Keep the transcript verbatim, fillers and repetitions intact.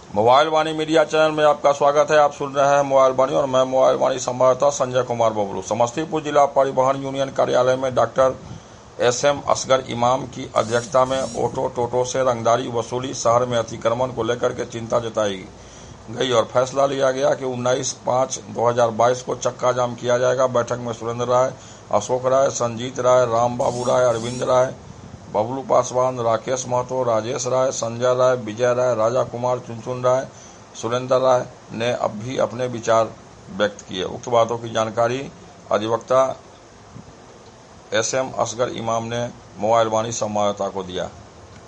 Mobile वाणी media channel में आपका स्वागत है। आप सुन रहे हैं मोबाइल वाणी और मैं मोबाइल वाणी संवाददाता संजय कुमार बबलू। समस्तीपुर जिला परिवहन यूनियन कार्यालय में डॉक्टर एस एम असगर इमाम की अध्यक्षता में ऑटो टोटो से रंगदारी वसूली शहर में अतिक्रमण को लेकर के चिंता जताई गई और फैसला लिया गया कि उन्नीस पाँच दो हजार बाईस को चक्का जाम किया जाएगा। बैठक में सुरेंद्र राय, अशोक राय, संजीत राय, राम बाबू राय, अरविंद राय, बबलू पासवान, राकेश महतो, राजेश राय, संजय राय, विजय राय, राजा कुमार, चुनचुन राय, सुरेंद्र राय ने अब भी अपने विचार व्यक्त किए। उक्त बातों की जानकारी अधिवक्ता एस एम असगर इमाम ने मोबाइल वाणी संवाददाता को दिया।